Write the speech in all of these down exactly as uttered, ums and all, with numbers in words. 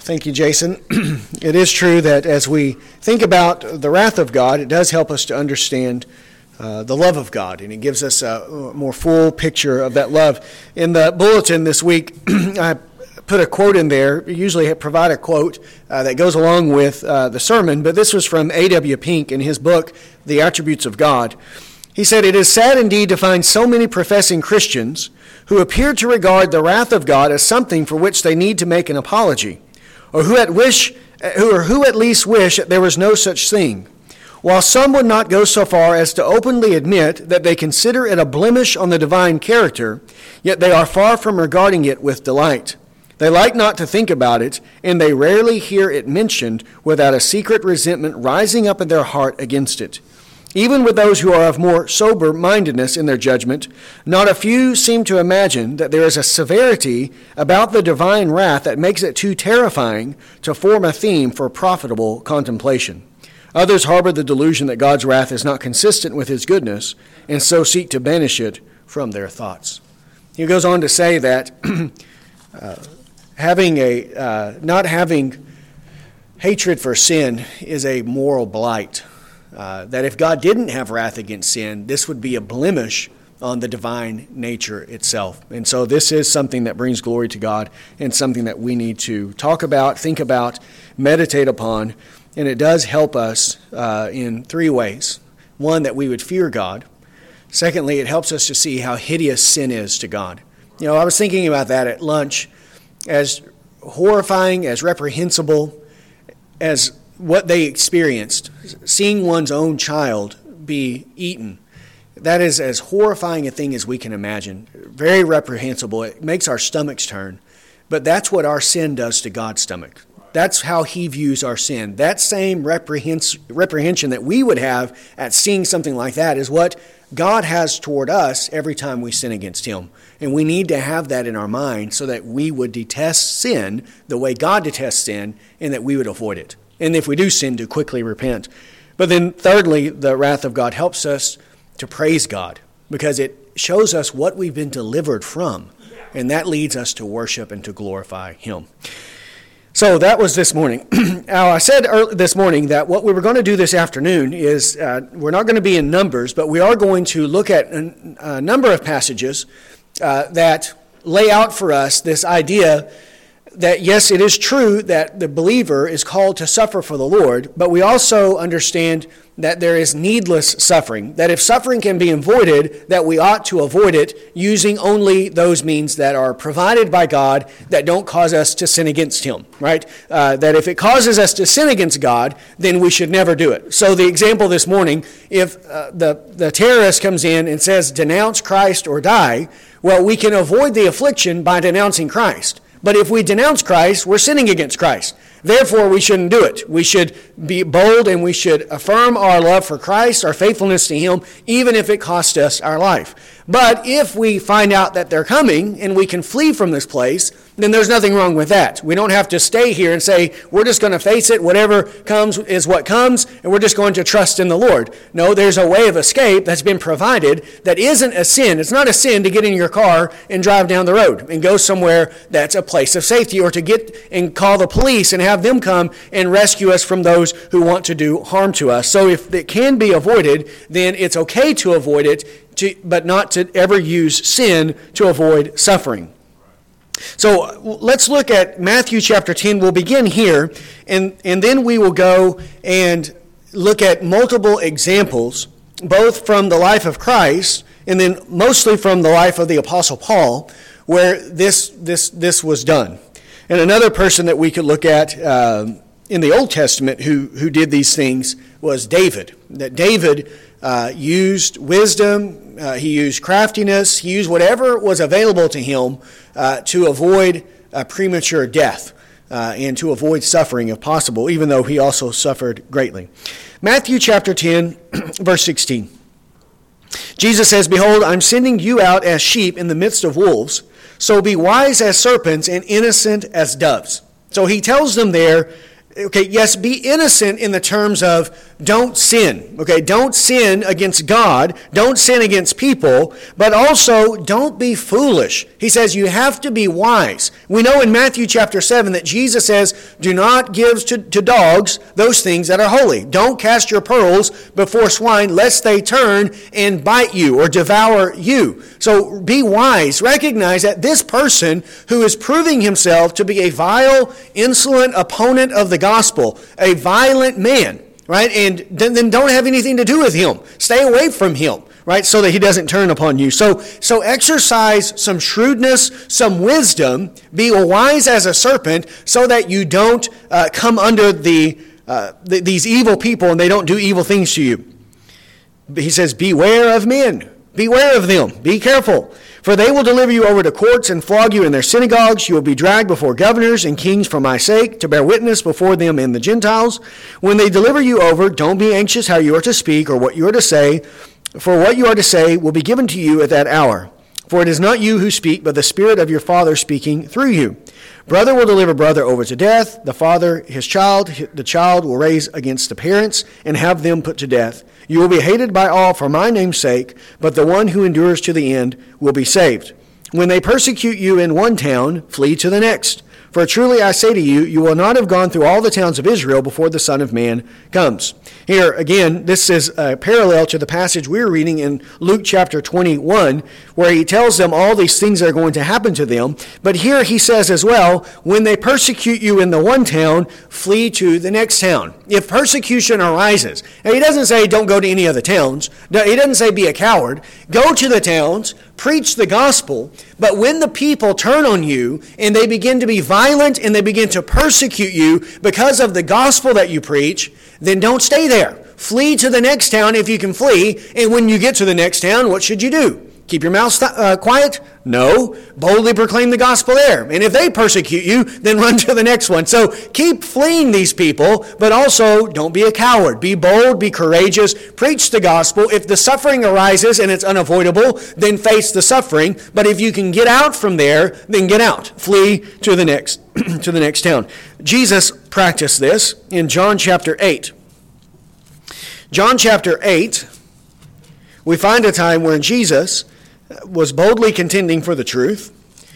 Thank you, Jason. It is true that as we think about the wrath of God, it does help us to understand uh, the love of God, and it gives us a more full picture of that love. In the bulletin this week, I put a quote in there. We usually provide a quote uh, that goes along with uh, the sermon, but this was from A W Pink in his book, The Attributes of God. He said, "It is sad indeed to find so many professing Christians who appear to regard the wrath of God as something for which they need to make an apology, or who at wish, who or who at least wish that there was no such thing, while some would not go so far as to openly admit that they consider it a blemish on the divine character, yet they are far from regarding it with delight. They like not to think about it, and they rarely hear it mentioned without a secret resentment rising up in their heart against it. Even with those who are of more sober-mindedness in their judgment, not a few seem to imagine that there is a severity about the divine wrath that makes it too terrifying to form a theme for profitable contemplation. Others harbor the delusion that God's wrath is not consistent with his goodness, and so seek to banish it from their thoughts." He goes on to say that uh, having a uh, not having hatred for sin is a moral blight. Uh, that if God didn't have wrath against sin, this would be a blemish on the divine nature itself. And so this is something that brings glory to God and something that we need to talk about, think about, meditate upon. And it does help us uh, in three ways. One, that we would fear God. Secondly, it helps us to see how hideous sin is to God. You know, I was thinking about that at lunch. As horrifying, as reprehensible, as what they experienced, seeing one's own child be eaten, that is as horrifying a thing as we can imagine. Very reprehensible. It makes our stomachs turn. But that's what our sin does to God's stomach. That's how he views our sin. That same reprehens- reprehension that we would have at seeing something like that is what God has toward us every time we sin against him. And we need to have that in our mind so that we would detest sin the way God detests sin, and that we would avoid it. And if we do sin, to quickly repent. But then thirdly, the wrath of God helps us to praise God, because it shows us what we've been delivered from. And that leads us to worship and to glorify him. So that was this morning. Now, I said early this morning that what we were going to do this afternoon is uh, we're not going to be in Numbers, but we are going to look at a, a number of passages uh, that lay out for us this idea that, yes, it is true that the believer is called to suffer for the Lord, but we also understand that there is needless suffering, that if suffering can be avoided, that we ought to avoid it using only those means that are provided by God that don't cause us to sin against him, right? Uh, that if it causes us to sin against God, then we should never do it. So the example this morning, if uh, the, the terrorist comes in and says, denounce Christ or die, well, we can avoid the affliction by denouncing Christ. But if we denounce Christ, we're sinning against Christ. Therefore, we shouldn't do it. We should be bold and we should affirm our love for Christ, our faithfulness to him, even if it costs us our life. But if we find out that they're coming and we can flee from this place, then there's nothing wrong with that. We don't have to stay here and say, we're just going to face it. Whatever comes is what comes, and we're just going to trust in the Lord. No, there's a way of escape that's been provided that isn't a sin. It's not a sin to get in your car and drive down the road and go somewhere that's a place of safety, or to get and call the police and have them come and rescue us from those who want to do harm to us. So if it can be avoided, then it's okay to avoid it, to, but not to ever use sin to avoid suffering. So let's look at Matthew chapter ten. We'll begin here, and, and then we will go and look at multiple examples, both from the life of Christ and then mostly from the life of the Apostle Paul, where this this this was done. And another person that we could look at uh, in the Old Testament who, who did these things was David. That David uh, used wisdom, uh, he used craftiness, he used whatever was available to him uh, to avoid a premature death uh, and to avoid suffering if possible, even though he also suffered greatly. Matthew chapter ten, verse sixteen. Jesus says, "Behold, I'm sending you out as sheep in the midst of wolves. So be wise as serpents and innocent as doves." So he tells them there, okay, yes, be innocent in the terms of don't sin. Okay, don't sin against God, don't sin against people, but also don't be foolish. He says you have to be wise. We know in Matthew chapter seven that Jesus says, do not give to, to dogs those things that are holy. Don't cast your pearls before swine, lest they turn and bite you or devour you. So be wise. Recognize that this person who is proving himself to be a vile, insolent opponent of the gospel, a violent man, right? And then, then don't have anything to do with him. Stay away from him, right? So that he doesn't turn upon you. So, so exercise some shrewdness, some wisdom. Be wise as a serpent so that you don't uh, come under the, uh, the these evil people and they don't do evil things to you. He says, beware of men. Beware of them. Be careful. For they will deliver you over to courts and flog you in their synagogues. You will be dragged before governors and kings for my sake, to bear witness before them and the Gentiles. When they deliver you over, don't be anxious how you are to speak or what you are to say, for what you are to say will be given to you at that hour. For it is not you who speak, but the Spirit of your Father speaking through you. Brother will deliver brother over to death, the father his child, the child will raise against the parents and have them put to death. You will be hated by all for my name's sake, but the one who endures to the end will be saved. When they persecute you in one town, flee to the next. For truly I say to you, you will not have gone through all the towns of Israel before the Son of Man comes. Here, again, this is a parallel to the passage we were reading in Luke chapter twenty-one, where he tells them all these things that are going to happen to them. But here he says as well, when they persecute you in the one town, flee to the next town. If persecution arises, now he doesn't say don't go to any other towns. He doesn't say be a coward. Go to the towns, preach the gospel, but when the people turn on you and they begin to be violent and they begin to persecute you because of the gospel that you preach, then don't stay there. Flee to the next town if you can flee, and when you get to the next town, what should you do? Keep your mouth uh, quiet? No. Boldly proclaim the gospel there. And if they persecute you, then run to the next one. So keep fleeing these people, but also don't be a coward. Be bold, be courageous, preach the gospel. If the suffering arises and it's unavoidable, then face the suffering. But if you can get out from there, then get out. Flee to the next to the next town. Jesus practiced this in John chapter eight. John chapter eight, we find a time when Jesus was boldly contending for the truth,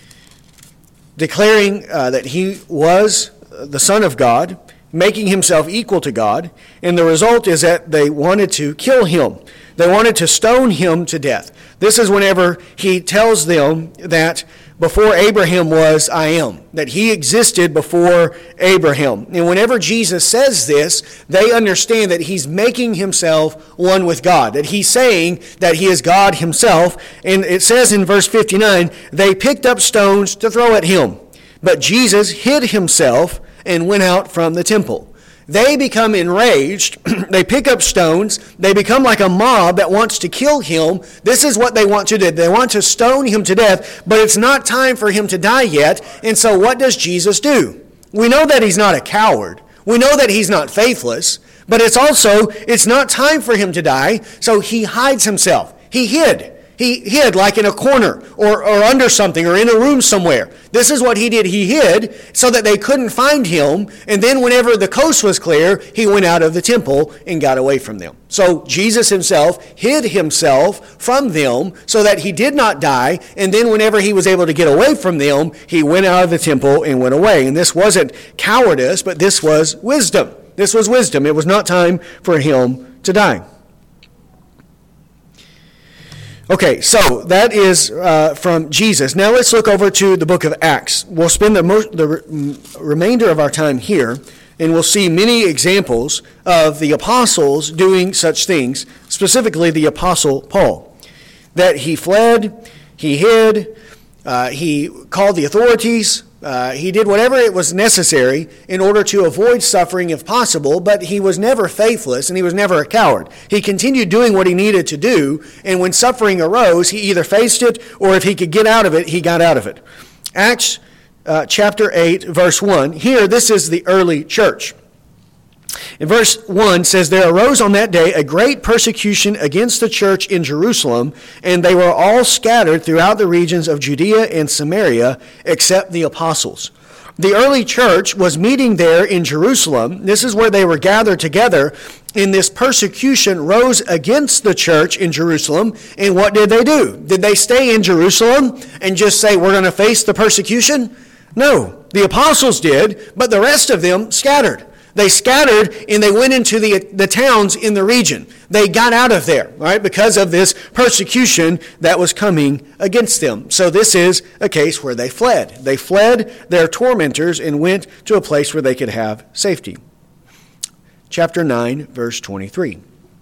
declaring uh, that he was the Son of God, making himself equal to God, and the result is that they wanted to kill him. They wanted to stone him to death. This is whenever he tells them that before Abraham was, I am. That he existed before Abraham. And whenever Jesus says this, they understand that he's making himself one with God. That he's saying that he is God himself. And it says in verse fifty-nine, they picked up stones to throw at him. But Jesus hid himself and went out from the temple. They become enraged. They pick up stones. They become like a mob that wants to kill him. This is what they want to do. They want to stone him to death, but it's not time for him to die yet. And so what does Jesus do? We know that he's not a coward. We know that he's not faithless, but it's also, it's not time for him to die, so he hides himself. He hid. He hid like in a corner or, or under something or in a room somewhere. This is what he did. He hid so that they couldn't find him. And then whenever the coast was clear, he went out of the temple and got away from them. So Jesus himself hid himself from them so that he did not die. And then whenever he was able to get away from them, he went out of the temple and went away. And this wasn't cowardice, but this was wisdom. This was wisdom. It was not time for him to die. Okay, so that is uh, from Jesus. Now let's look over to the book of Acts. We'll spend the, most, the re- remainder of our time here, and we'll see many examples of the apostles doing such things, specifically the apostle Paul. That he fled, he hid, uh, he called the authorities, Uh, he did whatever it was necessary in order to avoid suffering if possible, but he was never faithless and he was never a coward. He continued doing what he needed to do, and when suffering arose, he either faced it or if he could get out of it, he got out of it. Acts uh, chapter eight, verse one. Here, this is the early church. In verse one says, there arose on that day a great persecution against the church in Jerusalem, and they were all scattered throughout the regions of Judea and Samaria, except the apostles. The early church was meeting there in Jerusalem. This is where they were gathered together. And this persecution rose against the church in Jerusalem. And what did they do? Did they stay in Jerusalem and just say, we're going to face the persecution? No, the apostles did, but the rest of them scattered. They scattered and they went into the, the towns in the region. They got out of there, right, because of this persecution that was coming against them. So this is a case where they fled. They fled their tormentors and went to a place where they could have safety. Chapter nine, verse twenty-three.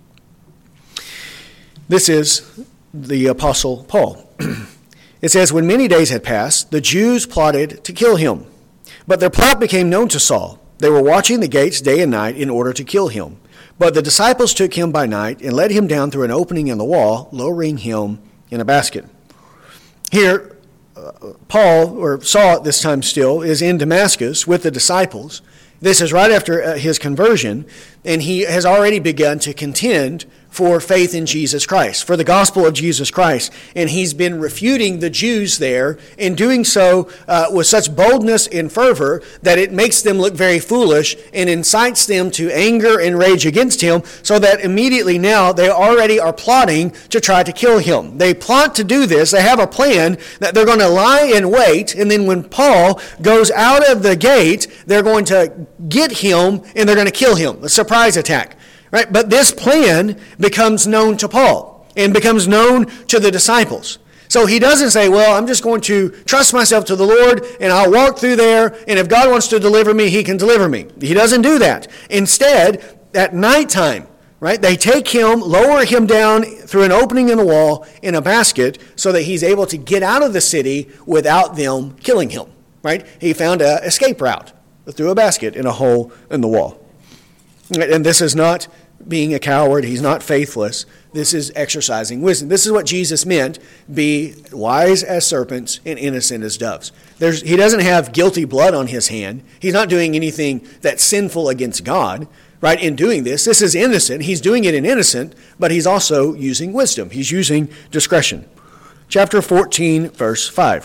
This is the Apostle Paul. It says, when many days had passed, the Jews plotted to kill him. But their plot became known to Saul. They were watching the gates day and night in order to kill him. But the disciples took him by night and led him down through an opening in the wall, lowering him in a basket. Here, uh, Paul, or Saul at this time still, is in Damascus with the disciples. This is right after uh, his conversion, and he has already begun to contend for faith in Jesus Christ, for the gospel of Jesus Christ. And he's been refuting the Jews there, and doing so uh, with such boldness and fervor that it makes them look very foolish and incites them to anger and rage against him, so that immediately now they already are plotting to try to kill him. They plot to do this. They have a plan that they're going to lie in wait, and then when Paul goes out of the gate, they're going to get him and they're going to kill him. A surprise attack. Right? But this plan becomes known to Paul and becomes known to the disciples. So he doesn't say, well, I'm just going to trust myself to the Lord and I'll walk through there, and if God wants to deliver me, he can deliver me. He doesn't do that. Instead, at nighttime, right, they take him, lower him down through an opening in the wall in a basket so that he's able to get out of the city without them killing him. Right? He found an escape route through a basket in a hole in the wall. And this is not being a coward. He's not faithless. This is exercising wisdom. This is what Jesus meant, be wise as serpents and innocent as doves. There's, he doesn't have guilty blood on his hand. He's not doing anything that's sinful against God, right, in doing this. This is innocent. He's doing it in innocent, but he's also using wisdom. He's using discretion. Chapter fourteen, verse five.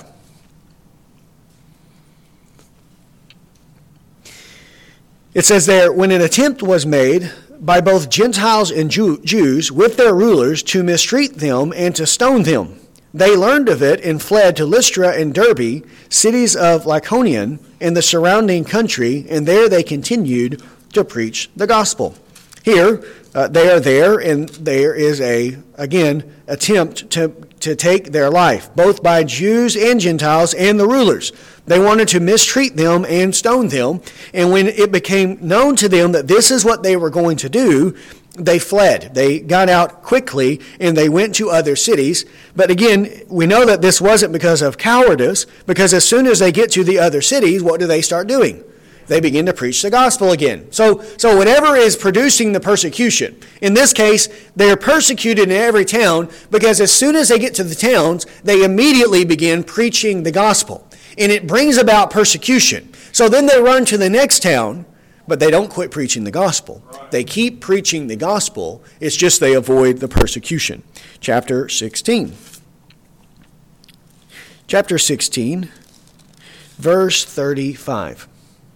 It says there, when an attempt was made by both Gentiles and Jew- Jews with their rulers to mistreat them and to stone them, they learned of it and fled to Lystra and Derbe, cities of Lycaonia and the surrounding country, and there they continued to preach the gospel. Here, uh, they are there, and there is a, again, attempt to, to take their life, both by Jews and Gentiles and the rulers. They wanted to mistreat them and stone them, and when it became known to them that this is what they were going to do, they fled. They got out quickly, and they went to other cities. But again, we know that this wasn't because of cowardice, because as soon as they get to the other cities, what do they start doing? They begin to preach the gospel again. So, so whatever is producing the persecution, in this case, they're persecuted in every town, because as soon as they get to the towns, they immediately begin preaching the gospel. And it brings about persecution. So then they run to the next town, but they don't quit preaching the gospel. They keep preaching the gospel. It's just they avoid the persecution. Chapter sixteen. Chapter sixteen, verse thirty-five.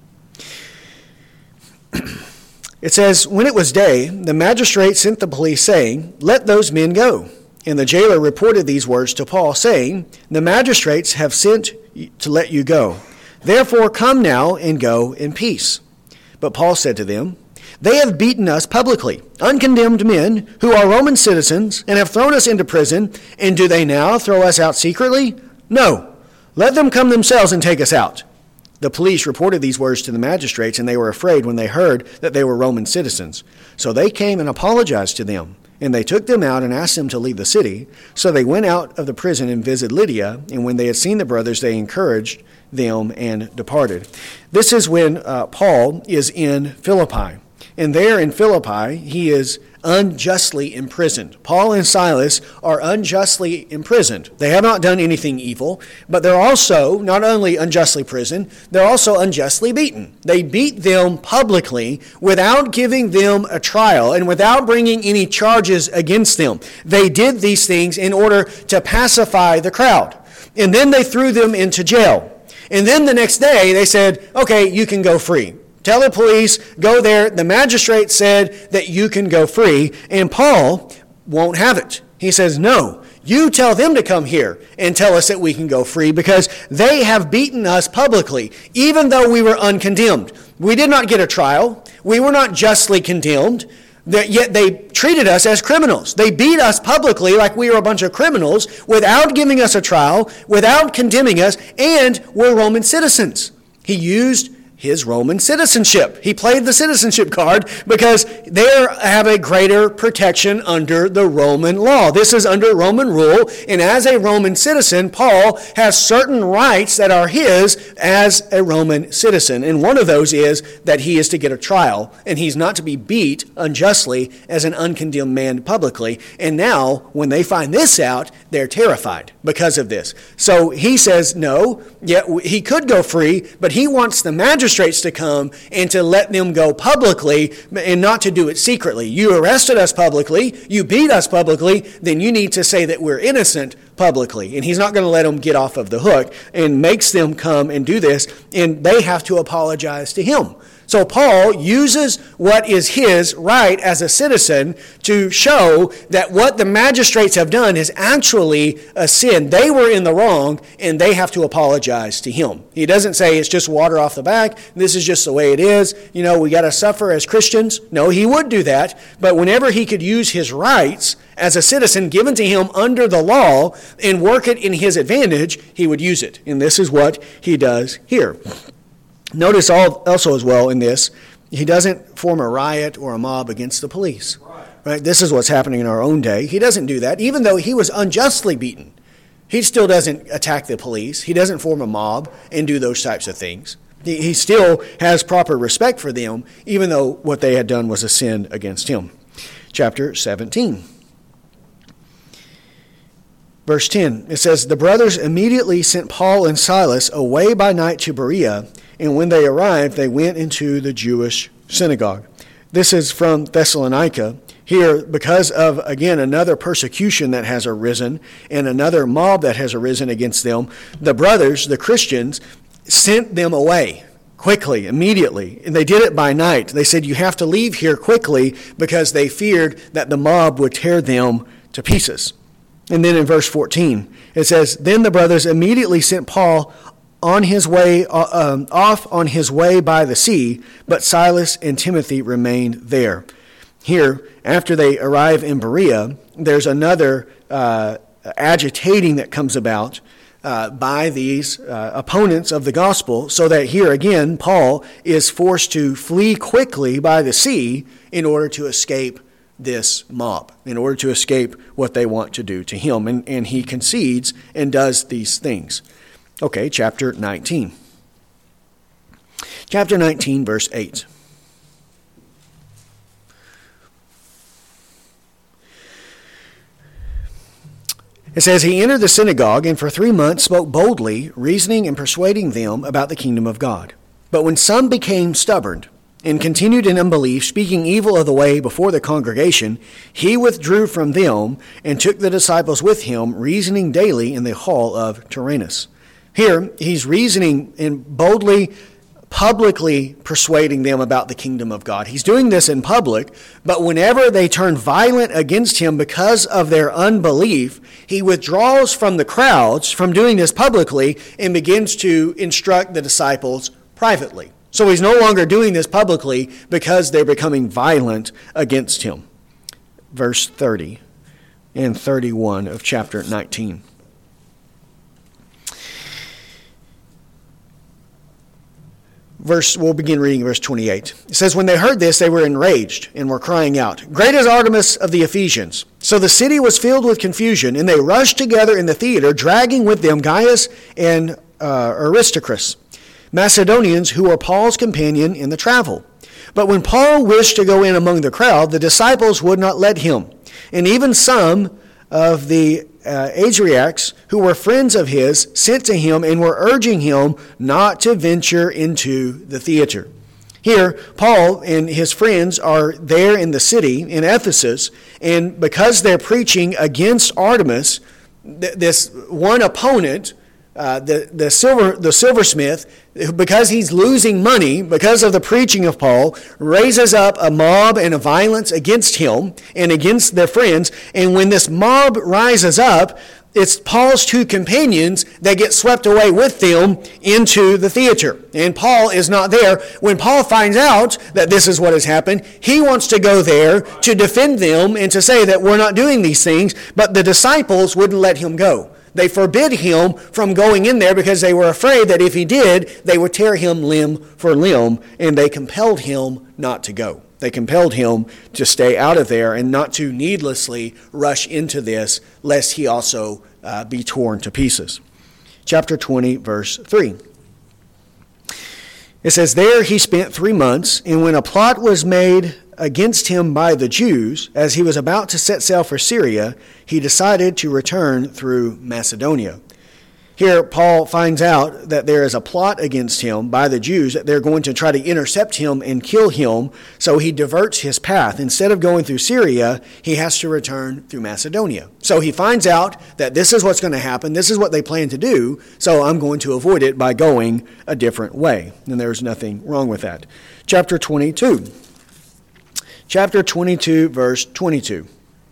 It says, when it was day, the magistrate sent the police, saying, let those men go. And the jailer reported these words to Paul, saying, the magistrates have sent to let you go. Therefore come now and go in peace. But Paul said to them, they have beaten us publicly, uncondemned men who are Roman citizens, and have thrown us into prison. And do they now throw us out secretly? No. Let them come themselves and take us out. The police reported these words to the magistrates, and they were afraid when they heard that they were Roman citizens. So they came and apologized to them. And they took them out and asked them to leave the city. So they went out of the prison and visited Lydia. And when they had seen the brothers, they encouraged them and departed. This is when uh, Paul is in Philippi. And there in Philippi, he is unjustly imprisoned. Paul and Silas are unjustly imprisoned. They have not done anything evil, but they're also not only unjustly imprisoned, they're also unjustly beaten. They beat them publicly without giving them a trial and without bringing any charges against them. They did these things in order to pacify the crowd. And then they threw them into jail. And then the next day they said, okay, you can go free. Tell the police, go there. The magistrate said that you can go free. And Paul won't have it. He says, no, you tell them to come here and tell us that we can go free because they have beaten us publicly, even though we were uncondemned. We did not get a trial. We were not justly condemned. Yet they treated us as criminals. They beat us publicly like we were a bunch of criminals without giving us a trial, without condemning us, and we're Roman citizens. He used his Roman citizenship. He played the citizenship card because they have a greater protection under the Roman law. This is under Roman rule, and as a Roman citizen, Paul has certain rights that are his as a Roman citizen, and one of those is that he is to get a trial, and he's not to be beat unjustly as an uncondemned man publicly. And now, when they find this out, they're terrified because of this. So he says, no, yeah, he could go free, but he wants the magistrate to come and to let them go publicly and not to do it secretly. You arrested us publicly, you beat us publicly, then you need to say that we're innocent publicly. And he's not going to let them get off of the hook and makes them come and do this, and they have to apologize to him. So Paul uses what is his right as a citizen to show that what the magistrates have done is actually a sin. They were in the wrong, and they have to apologize to him. He doesn't say it's just water off the back. This is just the way it is. You know, we got to suffer as Christians. No, he would do that. But whenever he could use his rights as a citizen given to him under the law and work it in his advantage, he would use it. And this is what he does here. Notice also as well in this, he doesn't form a riot or a mob against the police. Right. Right? This is what's happening in our own day. He doesn't do that. Even though he was unjustly beaten, he still doesn't attack the police. He doesn't form a mob and do those types of things. He, he still has proper respect for them, even though what they had done was a sin against him. Chapter seventeen. Verse ten, it says, the brothers immediately sent Paul and Silas away by night to Berea, and when they arrived, they went into the Jewish synagogue. This is from Thessalonica. Here, because of, again, another persecution that has arisen and another mob that has arisen against them, the brothers, the Christians, sent them away quickly, immediately. And they did it by night. They said, you have to leave here quickly because they feared that the mob would tear them to pieces. And then in verse fourteen, it says, then the brothers immediately sent Paul on his way uh, um, off on his way by the sea, but Silas and Timothy remained there. Here, after they arrive in Berea, there's another uh, agitating that comes about uh, by these uh, opponents of the gospel, so that here again, Paul is forced to flee quickly by the sea in order to escape this mob, in order to escape what they want to do to him. And, and he concedes and does these things. Okay, chapter nineteen. Chapter nineteen, verse eight. It says, he entered the synagogue and for three months spoke boldly, reasoning and persuading them about the kingdom of God. But when some became stubborn and continued in unbelief, speaking evil of the way before the congregation, he withdrew from them and took the disciples with him, reasoning daily in the hall of Tyrannus. Here, he's reasoning and boldly, publicly persuading them about the kingdom of God. He's doing this in public, but whenever they turn violent against him because of their unbelief, he withdraws from the crowds from doing this publicly and begins to instruct the disciples privately. So he's no longer doing this publicly because they're becoming violent against him. Verse thirty and thirty-one of chapter nineteen. Verse, we'll begin reading verse twenty-eight. It says, when they heard this, they were enraged and were crying out, great is Artemis of the Ephesians. So the city was filled with confusion, and they rushed together in the theater, dragging with them Gaius and uh, Aristarchus, Macedonians who were Paul's companion in the travel. But when Paul wished to go in among the crowd, the disciples would not let him. And even some of the uh, Adriacs, who were friends of his, sent to him and were urging him not to venture into the theater. Here, Paul and his friends are there in the city, in Ephesus, and because they're preaching against Artemis, th- this one opponent uh, the, the, silver, the silversmith, because he's losing money because of the preaching of Paul, raises up a mob and a violence against him and against their friends. And when this mob rises up, it's Paul's two companions that get swept away with them into the theater. And Paul is not there. When Paul finds out that this is what has happened, he wants to go there to defend them and to say that we're not doing these things, but the disciples wouldn't let him go. They forbid him from going in there because they were afraid that if he did, they would tear him limb for limb, and they compelled him not to go. They compelled him to stay out of there and not to needlessly rush into this, lest he also uh, be torn to pieces. Chapter twenty, verse three. It says, "There he spent three months, and when a plot was made against him by the Jews, as he was about to set sail for Syria, he decided to return through Macedonia." Here, Paul finds out that there is a plot against him by the Jews, that they're going to try to intercept him and kill him, so he diverts his path. Instead of going through Syria, he has to return through Macedonia. So he finds out that this is what's going to happen, this is what they plan to do, so I'm going to avoid it by going a different way. And there's nothing wrong with that. Chapter twenty-two. Chapter twenty-two, verse twenty-two.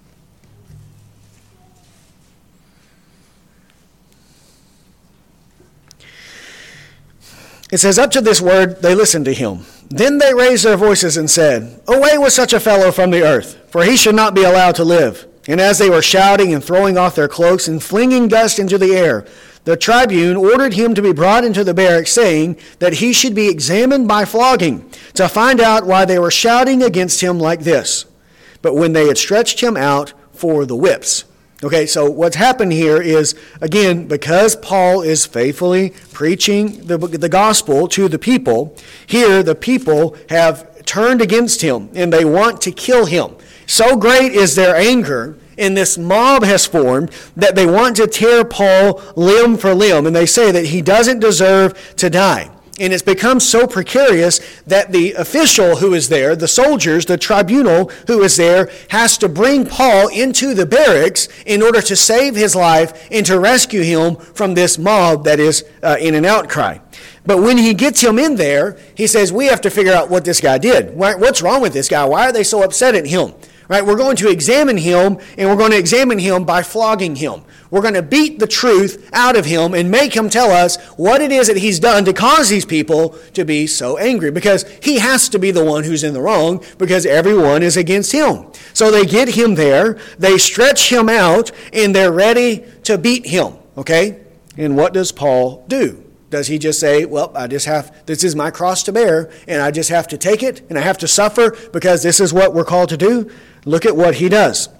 It says, "Up to this word they listened to him. Then they raised their voices and said, 'Away with such a fellow from the earth, for he should not be allowed to live.' And as they were shouting and throwing off their cloaks and flinging dust into the air, the tribune ordered him to be brought into the barracks, saying that he should be examined by flogging, to find out why they were shouting against him like this. But when they had stretched him out for the whips." Okay, so what's happened here is, again, because Paul is faithfully preaching the, the gospel to the people, here the people have turned against him and they want to kill him. So great is their anger, and this mob has formed, that they want to tear Paul limb for limb, and they say that he doesn't deserve to die. And it's become so precarious that the official who is there, the soldiers, the tribunal who is there, has to bring Paul into the barracks in order to save his life and to rescue him from this mob that is uh, in an outcry. But when he gets him in there, he says, we have to figure out what this guy did. What's wrong with this guy? Why are they so upset at him? Right? We're going to examine him, and we're going to examine him by flogging him. We're going to beat the truth out of him and make him tell us what it is that he's done to cause these people to be so angry. Because he has to be the one who's in the wrong, because everyone is against him. So they get him there, they stretch him out, and they're ready to beat him. Okay? And what does Paul do? Does he just say, well, I just have, this is my cross to bear, and I just have to take it, and I have to suffer because this is what we're called to do? Look at what he does.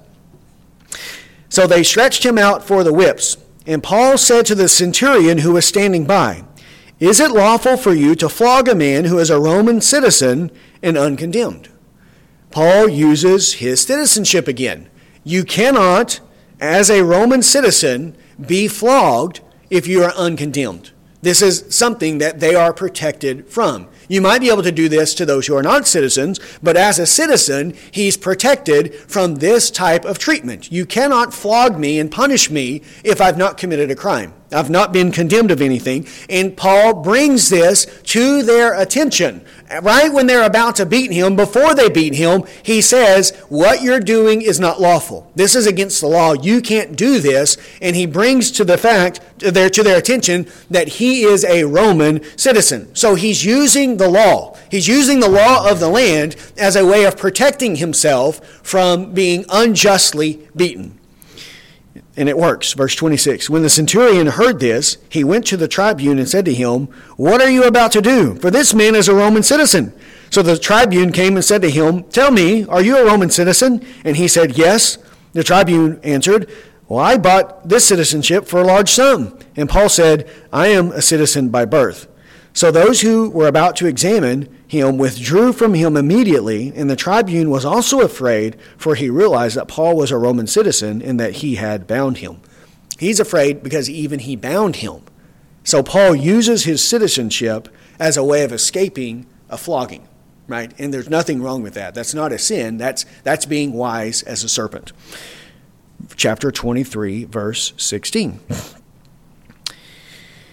So they stretched him out for the whips. And Paul said to the centurion who was standing by, "Is it lawful for you to flog a man who is a Roman citizen and uncondemned?" Paul uses his citizenship again. You cannot, as a Roman citizen, be flogged if you are uncondemned. This is something that they are protected from. You might be able to do this to those who are not citizens, but as a citizen, he's protected from this type of treatment. You cannot flog me and punish me if I've not committed a crime. I've not been condemned of anything. And Paul brings this to their attention. Right when they're about to beat him, before they beat him, he says, what you're doing is not lawful. This is against the law. You can't do this. And he brings to the fact, to their, to their attention, that he is a Roman citizen. So he's using the law. He's using the law of the land as a way of protecting himself from being unjustly beaten. And it works. Verse twenty-six. When the centurion heard this, he went to the tribune and said to him, "What are you about to do? For this man is a Roman citizen." So the tribune came and said to him, "Tell me, are you a Roman citizen?" And he said, "Yes." The tribune answered, "Well, I bought this citizenship for a large sum." And Paul said, "I am a citizen by birth." So those who were about to examine him withdrew from him immediately, and the tribune was also afraid, for he realized that Paul was a Roman citizen and that he had bound him. He's afraid because even he bound him. So Paul uses his citizenship as a way of escaping a flogging, right? And there's nothing wrong with that. That's not a sin. That's, that's being wise as a serpent. Chapter twenty-three, verse sixteen.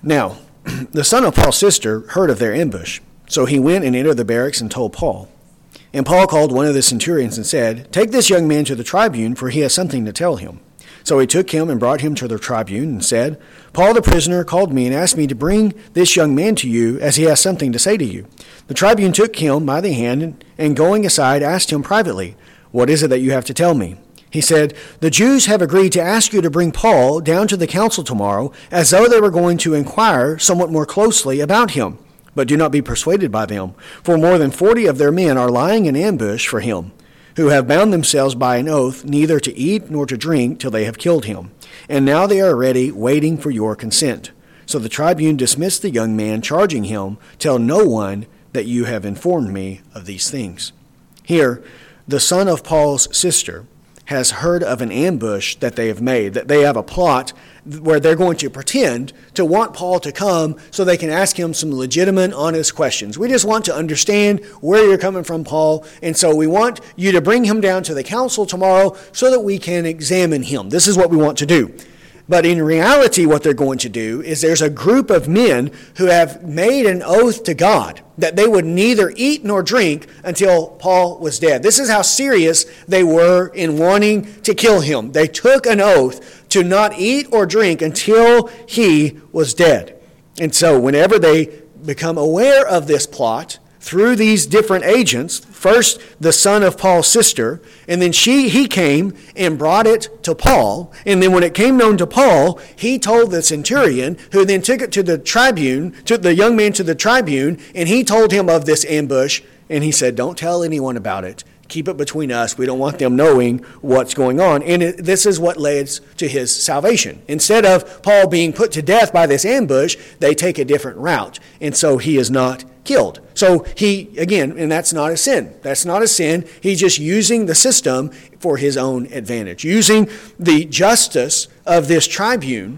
Now, the son of Paul's sister heard of their ambush, so he went and entered the barracks and told Paul. And Paul called one of the centurions and said, "Take this young man to the tribune, for he has something to tell him." So he took him and brought him to the tribune and said, "Paul the prisoner called me and asked me to bring this young man to you, as he has something to say to you." The tribune took him by the hand and going aside asked him privately, "What is it that you have to tell me?" He said, "The Jews have agreed to ask you to bring Paul down to the council tomorrow, as though they were going to inquire somewhat more closely about him. But do not be persuaded by them, for more than forty of their men are lying in ambush for him, who have bound themselves by an oath neither to eat nor to drink till they have killed him. And now they are ready, waiting for your consent." So the tribune dismissed the young man, charging him, "Tell no one that you have informed me of these things." Here, the son of Paul's sister has heard of an ambush that they have made, that they have a plot where they're going to pretend to want Paul to come so they can ask him some legitimate, honest questions. "We just want to understand where you're coming from, Paul, and so we want you to bring him down to the council tomorrow so that we can examine him. This is what we want to do." But in reality, what they're going to do is there's a group of men who have made an oath to God that they would neither eat nor drink until Paul was dead. This is how serious they were in wanting to kill him. They took an oath to not eat or drink until he was dead. And so whenever they become aware of this plot, through these different agents, first the son of Paul's sister, and then she he came and brought it to Paul. And then when it came known to Paul, he told the centurion, who then took it to the tribune, took the young man to the tribune, and he told him of this ambush. And he said, "Don't tell anyone about it. Keep it between us. We don't want them knowing what's going on." And it, this is what leads to his salvation. Instead of Paul being put to death by this ambush, they take a different route. And so he is not killed. So he, again, and that's not a sin. That's not a sin. He's just using the system for his own advantage, using the justice of this tribune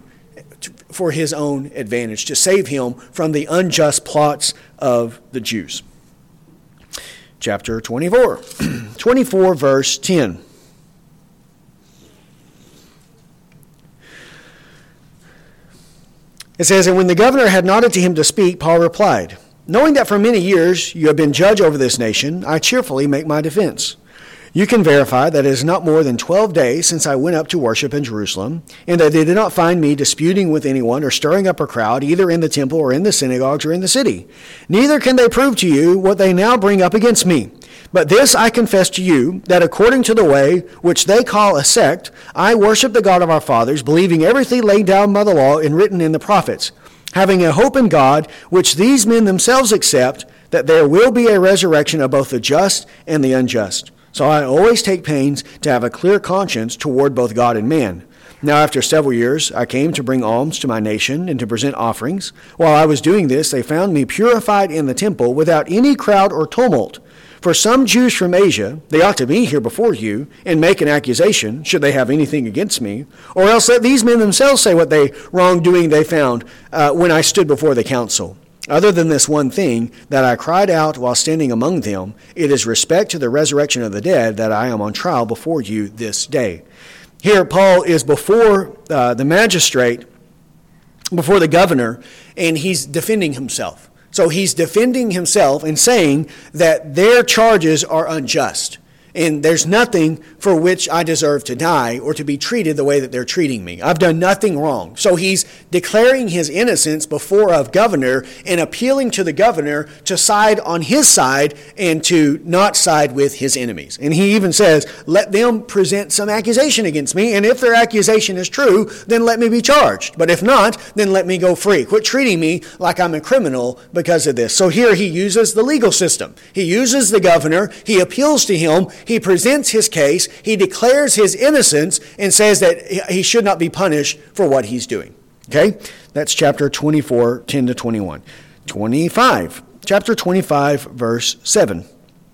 for his own advantage, to save him from the unjust plots of the Jews. Chapter twenty-four, twenty-four, verse ten. It says, "And when the governor had nodded to him to speak, Paul replied, 'Knowing that for many years you have been judge over this nation, I cheerfully make my defense. You can verify that it is not more than twelve days since I went up to worship in Jerusalem, and that they did not find me disputing with anyone or stirring up a crowd, either in the temple or in the synagogues or in the city. Neither can they prove to you what they now bring up against me. But this I confess to you, that according to the way which they call a sect, I worship the God of our fathers, believing everything laid down by the law and written in the prophets, having a hope in God, which these men themselves accept, that there will be a resurrection of both the just and the unjust. So I always take pains to have a clear conscience toward both God and man. Now after several years I came to bring alms to my nation and to present offerings. While I was doing this, they found me purified in the temple without any crowd or tumult. For some Jews from Asia, they ought to be here before you and make an accusation, should they have anything against me, or else let these men themselves say what they wrongdoing they found uh, when I stood before the council. Other than this one thing, that I cried out while standing among them, it is respect to the resurrection of the dead that I am on trial before you this day." Here, Paul is before uh, the magistrate, before the governor, and he's defending himself. So he's defending himself and saying that their charges are unjust. And there's nothing for which I deserve to die or to be treated the way that they're treating me. I've done nothing wrong. So he's declaring his innocence before a governor and appealing to the governor to side on his side and to not side with his enemies. And he even says, let them present some accusation against me. And if their accusation is true, then let me be charged. But if not, then let me go free. Quit treating me like I'm a criminal because of this. So here he uses the legal system. He uses the governor. He appeals to him. He presents his case, he declares his innocence, and says that he should not be punished for what he's doing. Okay? That's chapter twenty-four, ten to twenty-one. twenty-five. Chapter twenty-five, verse seven.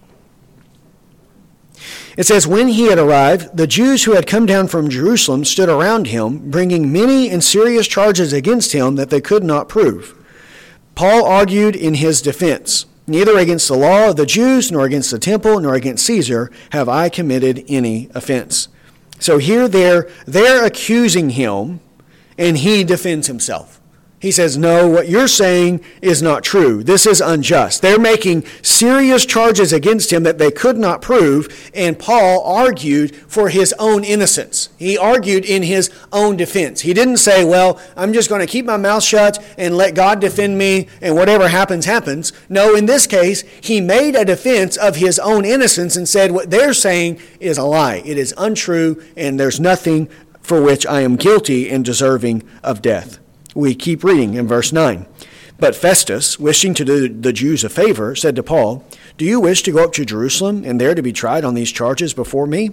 It says, "When he had arrived, the Jews who had come down from Jerusalem stood around him, bringing many and serious charges against him that they could not prove. Paul argued in his defense, 'Neither against the law of the Jews, nor against the temple, nor against Caesar have I committed any offense.'" So here they're, they're accusing him, and he defends himself. He says, no, what you're saying is not true. This is unjust. They're making serious charges against him that they could not prove, and Paul argued for his own innocence. He argued in his own defense. He didn't say, well, I'm just going to keep my mouth shut and let God defend me, and whatever happens, happens. No, in this case, he made a defense of his own innocence and said, what they're saying is a lie. It is untrue, and there's nothing for which I am guilty and deserving of death. We keep reading in verse nine. But Festus, wishing to do the Jews a favor, said to Paul, do you wish to go up to Jerusalem and there to be tried on these charges before me?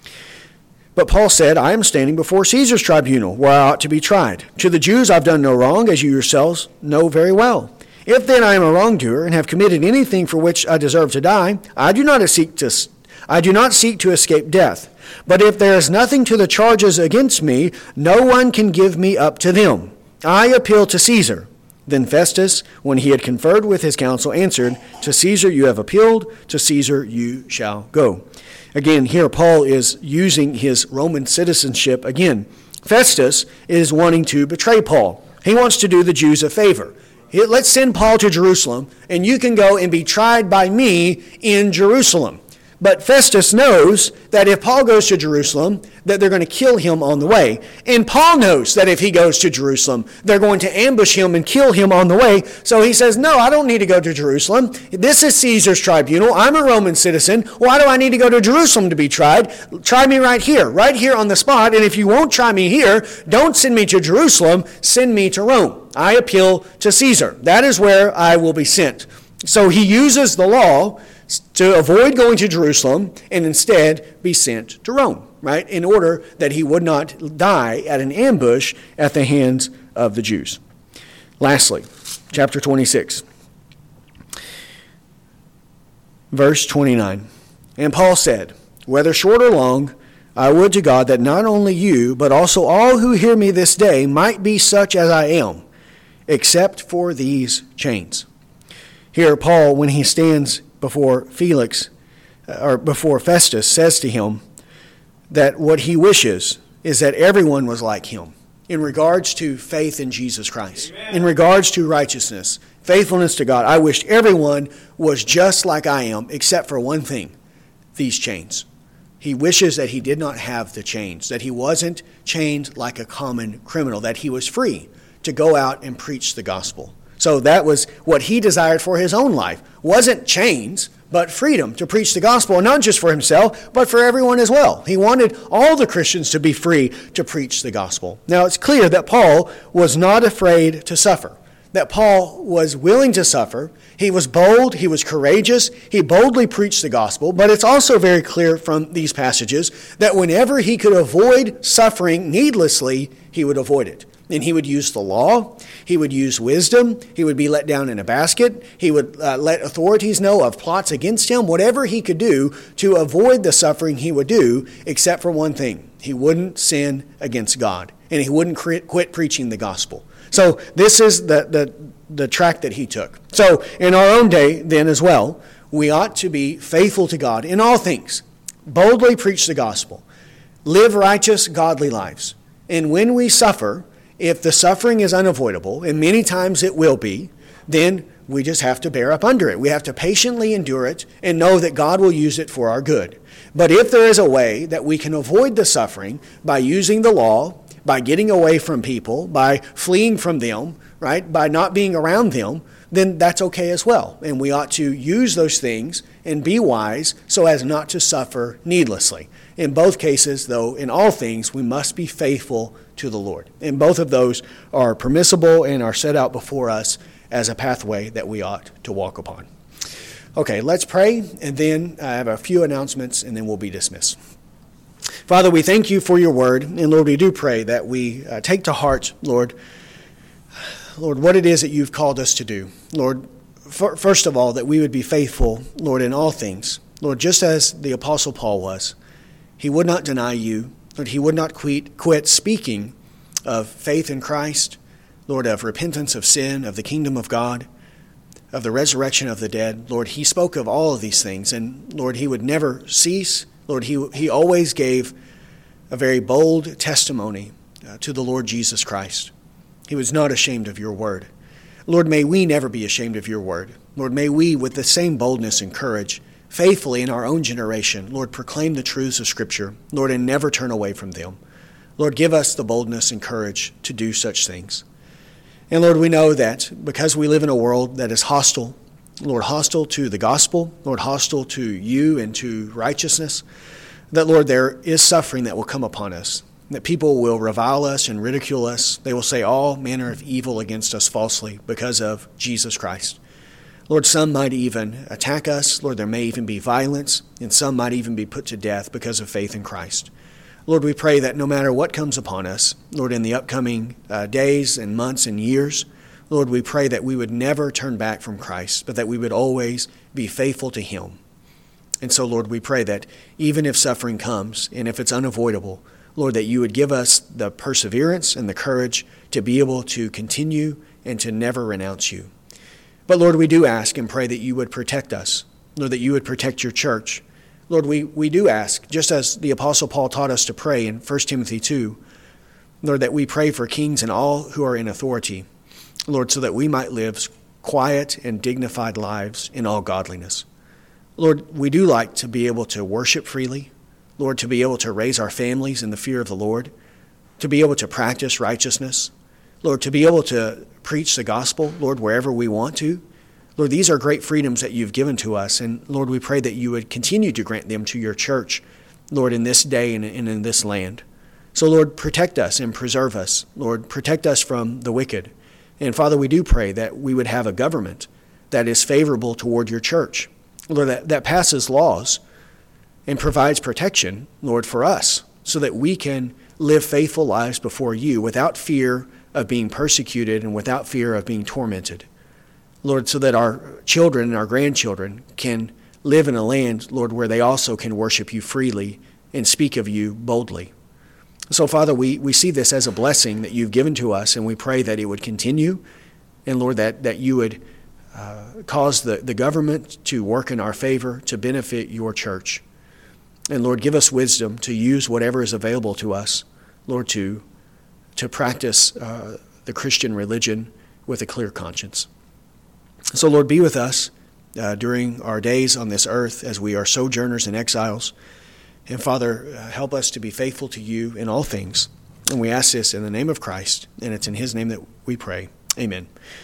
But Paul said, I am standing before Caesar's tribunal, where I ought to be tried. To the Jews I've done no wrong, as you yourselves know very well. If then I am a wrongdoer and have committed anything for which I deserve to die, I do not seek to, I do not seek to escape death. But if there is nothing to the charges against me, no one can give me up to them. I appeal to Caesar. Then Festus, when he had conferred with his council, answered, to Caesar you have appealed, to Caesar you shall go. Again, here Paul is using his Roman citizenship again. Festus is wanting to betray Paul. He wants to do the Jews a favor. Let's send Paul to Jerusalem, and you can go and be tried by me in Jerusalem. But Festus knows that if Paul goes to Jerusalem, that they're going to kill him on the way. And Paul knows that if he goes to Jerusalem, they're going to ambush him and kill him on the way. So he says, no, I don't need to go to Jerusalem. This is Caesar's tribunal. I'm a Roman citizen. Why do I need to go to Jerusalem to be tried? Try me right here, right here on the spot. And if you won't try me here, don't send me to Jerusalem. Send me to Rome. I appeal to Caesar. That is where I will be sent. So he uses the law to avoid going to Jerusalem and instead be sent to Rome, right? In order that he would not die at an ambush at the hands of the Jews. Lastly, chapter twenty-six, verse twenty-nine. And Paul said, whether short or long, I would to God that not only you, but also all who hear me this day might be such as I am, except for these chains. Here, Paul, when he stands before Felix, or before Festus, says to him that what he wishes is that everyone was like him in regards to faith in Jesus Christ, Amen. In regards to righteousness, faithfulness to God. I wish everyone was just like I am, except for one thing, these chains. He wishes that he did not have the chains, that he wasn't chained like a common criminal, that he was free to go out and preach the gospel. So that was what he desired for his own life. Wasn't chains, but freedom to preach the gospel, not just for himself, but for everyone as well. He wanted all the Christians to be free to preach the gospel. Now it's clear that Paul was not afraid to suffer, that Paul was willing to suffer. He was bold, he was courageous, he boldly preached the gospel, but it's also very clear from these passages that whenever he could avoid suffering needlessly, he would avoid it. And he would use the law, he would use wisdom, he would be let down in a basket, he would uh, let authorities know of plots against him, whatever he could do to avoid the suffering he would do, except for one thing. He wouldn't sin against God, and he wouldn't quit preaching the gospel. So this is the, the, the track that he took. So in our own day then as well, we ought to be faithful to God in all things, boldly preach the gospel, live righteous, godly lives. And when we suffer, if the suffering is unavoidable, and many times it will be, then we just have to bear up under it. We have to patiently endure it and know that God will use it for our good. But if there is a way that we can avoid the suffering by using the law, by getting away from people, by fleeing from them, right, by not being around them, then that's okay as well. And we ought to use those things and be wise so as not to suffer needlessly. In both cases, though, in all things, we must be faithful to the Lord. And both of those are permissible and are set out before us as a pathway that we ought to walk upon. Okay, let's pray, and then I have a few announcements, and then we'll be dismissed. Father, we thank you for your word, and Lord, we do pray that we uh, take to heart, Lord, Lord, what it is that you've called us to do. Lord, for, first of all, that we would be faithful, Lord, in all things. Lord, just as the Apostle Paul was, he would not deny you. Lord, he would not quit, quit speaking of faith in Christ, Lord, of repentance of sin, of the kingdom of God, of the resurrection of the dead. Lord, he spoke of all of these things, and Lord, he would never cease. Lord, he, he always gave a very bold testimony uh, to the Lord Jesus Christ. He was not ashamed of your word. Lord, may we never be ashamed of your word. Lord, may we, with the same boldness and courage, faithfully in our own generation, Lord, proclaim the truths of Scripture, Lord, and never turn away from them. Lord, give us the boldness and courage to do such things. And Lord, we know that because we live in a world that is hostile, Lord, hostile to the gospel, Lord, hostile to you and to righteousness, that, Lord, there is suffering that will come upon us, that people will revile us and ridicule us. They will say all manner of evil against us falsely because of Jesus Christ. Lord, some might even attack us. Lord, there may even be violence, and some might even be put to death because of faith in Christ. Lord, we pray that no matter what comes upon us, Lord, in the upcoming uh, days and months and years, Lord, we pray that we would never turn back from Christ, but that we would always be faithful to Him. And so, Lord, we pray that even if suffering comes, and if it's unavoidable, Lord, that you would give us the perseverance and the courage to be able to continue and to never renounce you. But, Lord, we do ask and pray that you would protect us. Lord, that you would protect your church. Lord, we, we do ask, just as the Apostle Paul taught us to pray in First Timothy two, Lord, that we pray for kings and all who are in authority, Lord, so that we might live quiet and dignified lives in all godliness. Lord, we do like to be able to worship freely, Lord, to be able to raise our families in the fear of the Lord, to be able to practice righteousness, Lord, to be able to preach the gospel, Lord, wherever we want to. Lord, these are great freedoms that you've given to us, and Lord, we pray that you would continue to grant them to your church, Lord, in this day and in this land. So, Lord, protect us and preserve us. Lord, protect us from the wicked. And Father, we do pray that we would have a government that is favorable toward your church, Lord, that, that passes laws and provides protection, Lord, for us, so that we can live faithful lives before you without fear of being persecuted and without fear of being tormented. Lord, so that our children and our grandchildren can live in a land, Lord, where they also can worship you freely and speak of you boldly. So, Father, we, we see this as a blessing that you've given to us, and we pray that it would continue, and, Lord, that, that you would uh, cause the, the government to work in our favor to benefit your church. And, Lord, give us wisdom to use whatever is available to us, Lord, to, to practice uh, the Christian religion with a clear conscience. So, Lord, be with us uh, during our days on this earth as we are sojourners and exiles. And, Father, uh, help us to be faithful to you in all things. And we ask this in the name of Christ, and it's in his name that we pray. Amen.